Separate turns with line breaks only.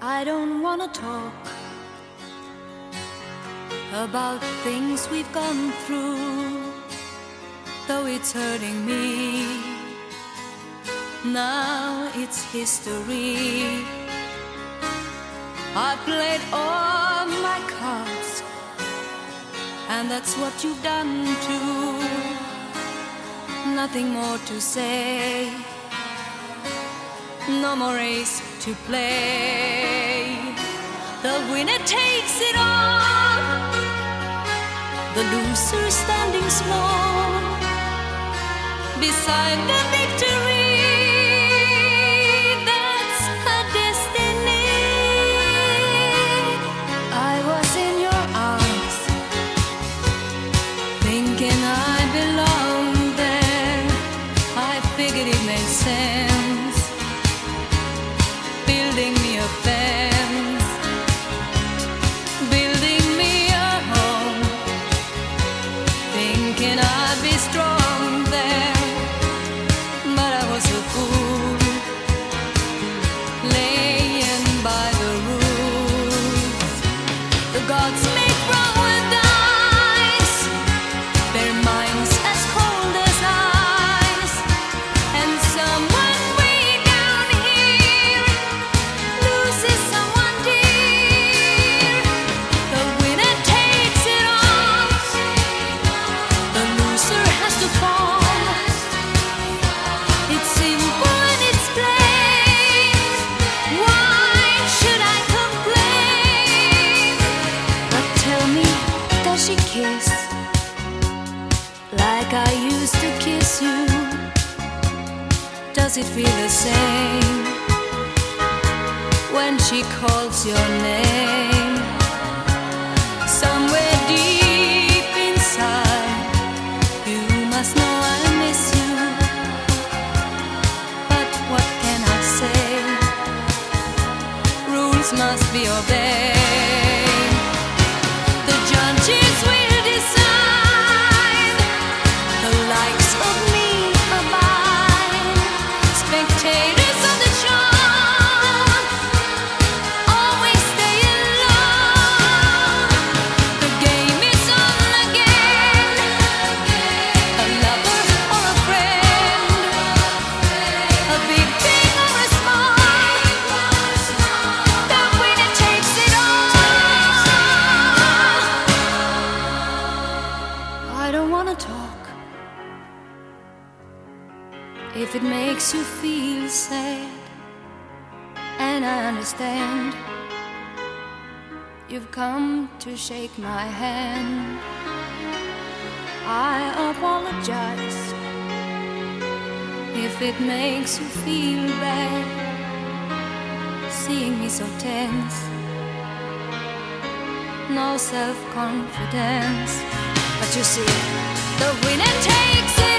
I don't wanna talk about things we've gone through, though it's hurting me. Now it's history. I played all my cards, and that's what you've done too. Nothing more to say, no more race to play. The winner takes it all, the loser standing small beside the victory. That's her destiny. I was in your arms, thinking I belonged there. I figured it made sense, building me a fence, building me a home, thinking I'd be strong there. But I was a fool, laying by the rules. The gods make wrong with dice, their minds as cold as ice, and someone way down here loses someone dear. The winner takes it all, the loser has to fall. It's simple and it's plain. Why should I complain? But tell me, does she kiss like I used to kiss you? Does it feel the same when she calls your name? Somewhere deep inside, you must know I miss you. But what can I say? Rules must be obeyed. The judges will decide, the likes of me abide. Spectators of the show always stay alone. The game is on again, a lover or a friend, a big thing or a small, the winner takes it all. I don't wanna talk if it makes you feel sad, and I understand. You've come to shake my hand. I apologize if it makes you feel bad, seeing me so tense, no self-confidence. But you see, the winner takes it